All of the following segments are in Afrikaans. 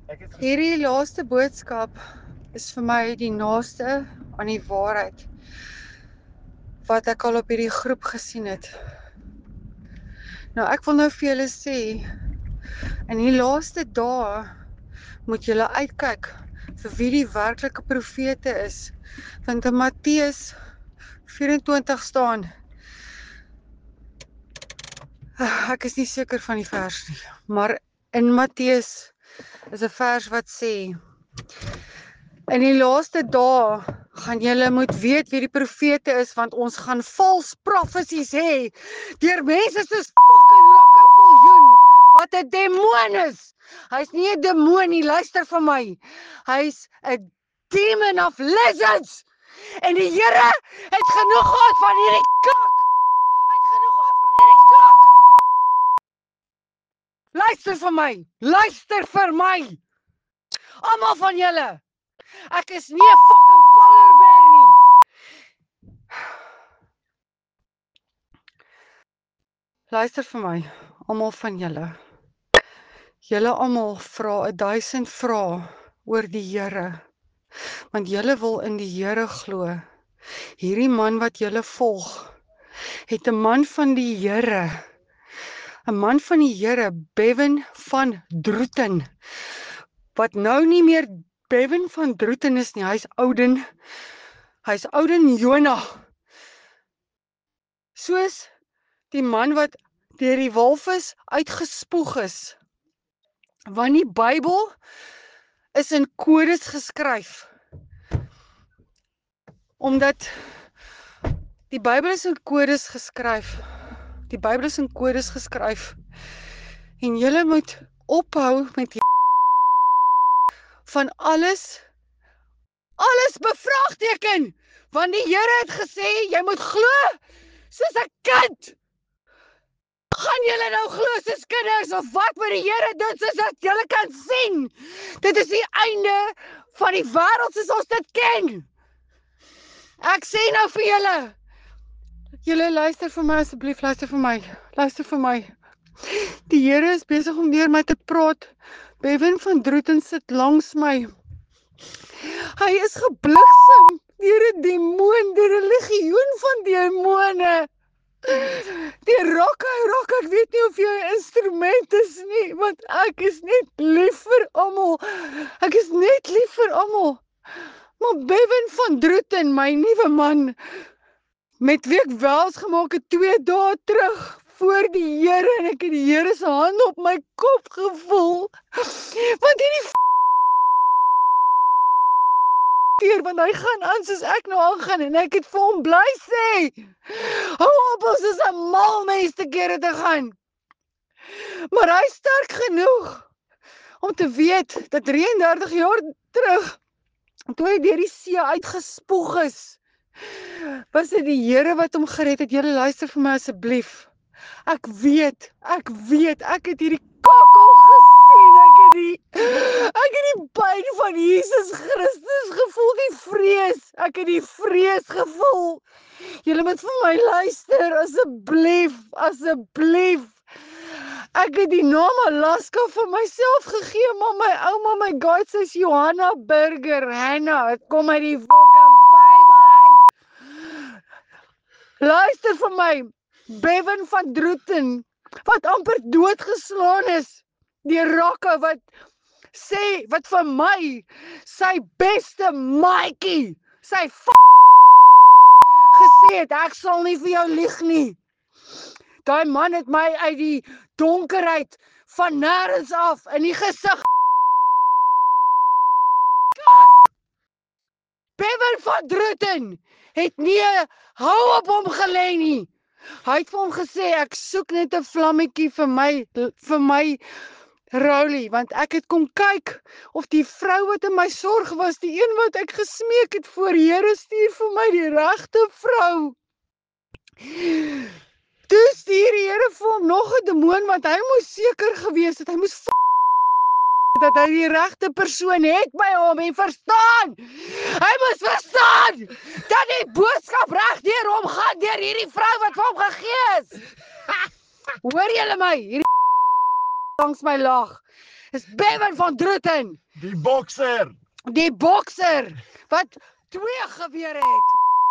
Hierdie laaste boodskap is vir my die naaste aan die waarheid wat ek al op hierdie groep gesien het. Nou ek wil nou vir julle sê, in die laaste dae moet julle uitkyk vir wie die werklike profete is. Want in Matteus 24 staan, ek is nie seker van die vers nie, maar in Matteus is 'n vers wat sê, in die laaste dae gaan julle moet weet wie die profete is, want ons gaan vals profesies hê deur mense soos fucking Rockefeller, wat 'n demoon is. Hy's nie 'n demoon nie, luister vir my. Hy's 'n demon of lizards. En die Here het genoeg gehad van hierdie kak. Hy het genoeg gehad van hierdie kak. Luister vir my. Luister vir my. Almal van julle. Ek is nie 'n fucking polar bear nie. Luister vir my, almal van julle. Julle almal vra 1000 vrae oor die Here, want julle wil in die Here glo. Hierdie man wat julle volg, het 'n man van die Here, Bevan van Druten, wat nou nie meer Bevan van Druten is nie, hy's Ouden Jonah. Soos die man wat deur die walvis uitgespoeg is. Want die Bybel is in kodes geskryf. Omdat die Bybel is in kodes geskryf. Die Bybel is in kodes geskryf. En julle moet ophou met van alles bevraagteken. Want die Here het gesê, jy moet glo soos 'n kind. Gaan julle nou glo soos kinders, of wat moet die Here doen soos dat julle kan sien? Dit is die einde van die wêreld soos ons dit ken. Ek sê nou vir julle, julle luister vir my asseblief, luister vir my. Die Here is besig om deur my te praat. Bevan van Druten sit langs my. Hy is gebliksem deur 'n demoon, deur 'n legioen van demone. Die rock, ek weet nie of jy 'n instrument is nie, want ek is net lief vir almal. Maar Bevan van Druten, my nuwe man, met wie ek wels gemaak het 2 dae terug voor die Here, en ek het die Here se hand op my kop gevoel. Want hierdie want hy gaan aan soos ek nou aangaan, en ek het vir hom bly sê, hou op, ons is 'n mal mens te kere te gaan. Maar hy is sterk genoeg om te weet dat 33 jaar terug, toe hy deur die see uitgespoeg is, was dit die Here wat hom gered het. Julle luister vir my asseblief. Ek weet, ek het hierdie kakkel gesien, ek het die pyn van Jesus Christus gevoel, die vrees, ek het die vrees gevoel. Julle moet vir my luister, asseblief. Ek het die naam Alaska vir myself gegee, maar my ouma, my God, sy is Johanna Burger, Hannah, het kom uit die fucking Bybel uit. Luister vir my, Bevan van Druten, wat amper doodgeslaan is, die rakke wat sê, wat vir my, sy beste maatjie, sy gesê het, ek sal nie vir jou lieg nie. Daai man het my uit die donkerheid van nêrens af in die gesig. Bevan van Druten het nie hou op hom gelê nie. Hy het vir hom gesê, ek soek net 'n vlammetjie vir my Roulie, want ek het kom kyk of die vrou wat in my sorg was, die een wat ek gesmeek het voor, Here stuur vir my die regte vrou. Toe stuur die Here vir hom nog 'n demoon, want hy moes seker gewees het, hy moes dat hy die regte persoon het by hom, en verstaan, hy moes verstaan, dat die boodskap reg deur hom gaan, deur hierdie vrou wat vir hom gegee is. Hoor julle my, hierdie langs my lag, Is Bevan van Druten. Die bokser. Die bokser wat 2 gewere het.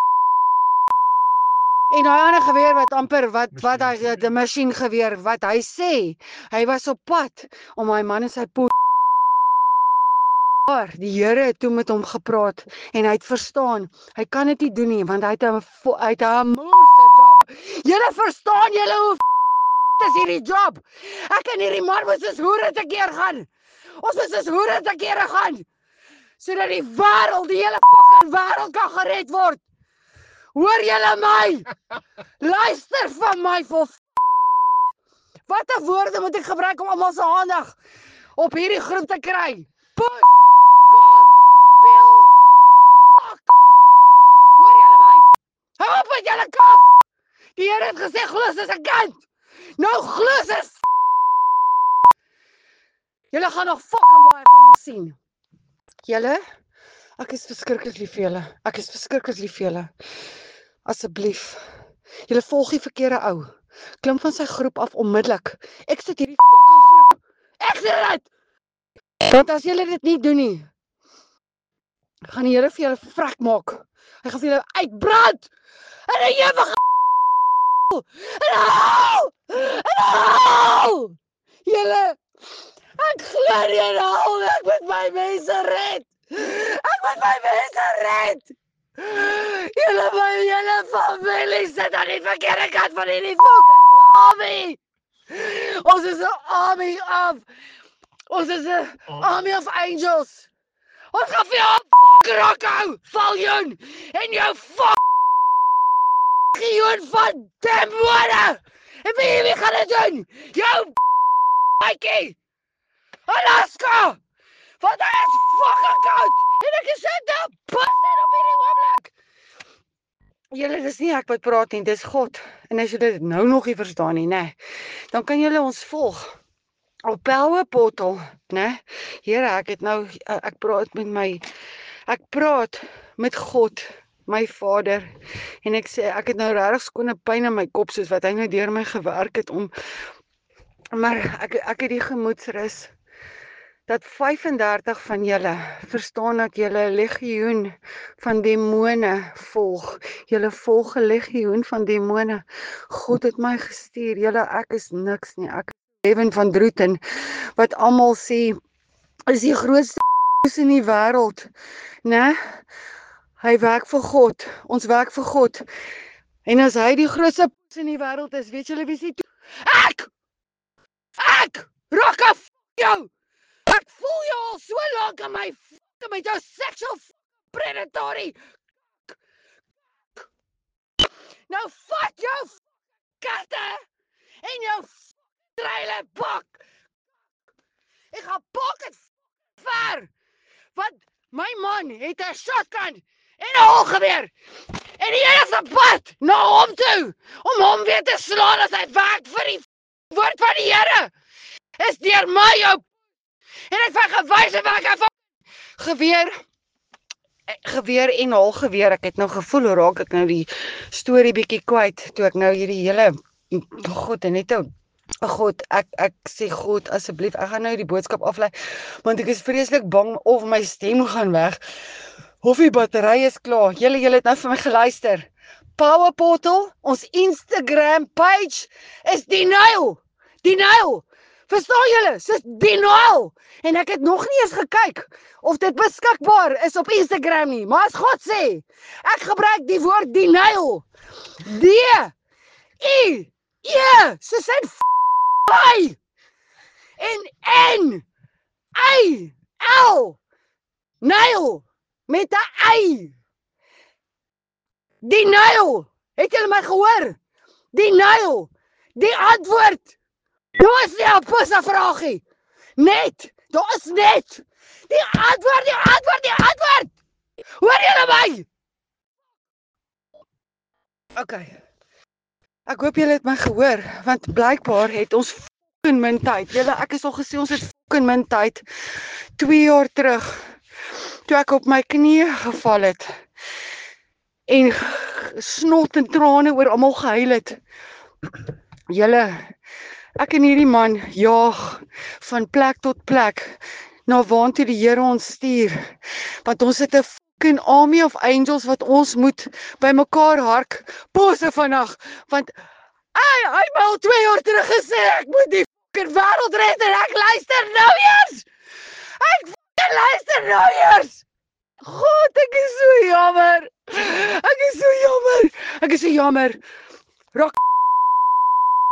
En daai ander geweer wat amper wat hy die masjiengeweer wat hy sê, hy was op pad om my man in sy poot. Die Here het toe met hom gepraat en hy het verstaan, hy kan dit nie doen nie want hy het 'n moerse job. Julle verstaan julle hoe is hierdie job. Ek en hierdie man moes ons hoere te keer gaan. Ons moes ons hoere te kere gaan. Sodat die wêreld, die hele fucking wêreld kan gered word. Hoor julle my? Luister van my vir watter woorde moet ek gebruik om almal se aandag op hierdie groep te kry? Push, kont, pil, fuck. Hoor julle my? Hou op met julle kak. Die Here het gesê glo is 'n kind. Nou glo is julle gaan nog fucking baie van ons sien. Julle, ek is verskriklik lief vir julle. Ek is verskriklik lief vir julle. Asseblief. Julle volg die verkeerde ou. Klim van sy groep af onmiddellik. Ek sit hierdie fucking groep. Ek sê dit. Want as julle dit nie doen nie, gaan die Here vir julle vrek maak. Hy gaan vir julle uitbrand. En 'n ewige en julle, ek glo nie in hel, ek moet my mense red. Ek moet my mense red. Julle familie sit aan die verkeerde kant van hierdie fucking army. Ons is 'n army of angels. Ons gaan vir jou fucking Rocco, Valjoen en jou fucking van demone. En wie gaan dit doen? Jou Mikey. Alaska. Want hy is fucking koud. En ek is net nou pussing op hierdie oomblik. Julle, dis nie ek wat praat nie, dis God. En as julle dit nou nog nie verstaan nie, né, dan kan julle ons volg op Power Portal, né? Here, ek praat met God, my Vader, en ek sê ek het nou regtig skone pyn in my kop soos wat hy nou deur my gewerk het maar ek het die gemoedsrus dat 35 van julle verstaan dat julle 'n legioen van demone volg. Julle volg 'n legioen van demone. God het my gestuur. Julle, ek is niks nie. Ek is Bevan van Druten wat almal sê is die grootste in die wêreld, né? Hy werk vir God. Ons werk vir God. En as hy die grootste in die wêreld is, weet julle wie is die Ek rock af jou. Ek voel jou al so lank in my met jou sexual predatory. Nou vat jou katte en jou trailer bak. Ek gaan pak het ver. Want my man het 'n shotgun en 'n holgeweer. En die enigste pad na hom toe om hom weer te slaan as hy werk vir die woord van die Here is deur my jou. En ek het gewys en ek het geweer en holgeweer. Ek het nou gevoel hoe raak ek nou die storie bietjie kwyt toe ek nou hierdie hele God en net God, ek sê God asseblief, ek gaan nou die boodskap aflei want ek is vreeslik bang of my stem gaan weg of die battery is klaar. Julle het nou vir my geluister. Power Portal, ons Instagram page is Denial. Verstaan julle? Dis Denial. En ek het nog nie eens gekyk of dit beskikbaar is op Instagram nie. Maar as God sê, ek gebruik die woord Denial. D-I-E, soos in f***y. En N-I-L, Nail, met 'n Y. Denial. Het julle my gehoor? Denial. Die antwoord. Daar is nie 'n pusse vraagie. Daar is net. Die antwoord. Hoor julle my? Okay. Ek hoop julle het my gehoor, want blykbaar het ons fucking min tyd. Julle, ek is al gesê ons het fucking min tyd. 2 jaar terug, toe ek op my knieë geval het en snot en trane oor almal gehuil het. Julle, Ek en hierdie man jaag van plek tot plek na waartoe die Here ons stuur. Want ons het 'n fucking army of angels wat ons moet bymekaar hark pose vandag. Want hy het my al 2 jaar terug gesê ek moet die fucking wêreld red en ek luister nou eers. Ek fucking luister nou eers. God, ek is so jammer. Ek is so jammer. Ek is so jammer. Rock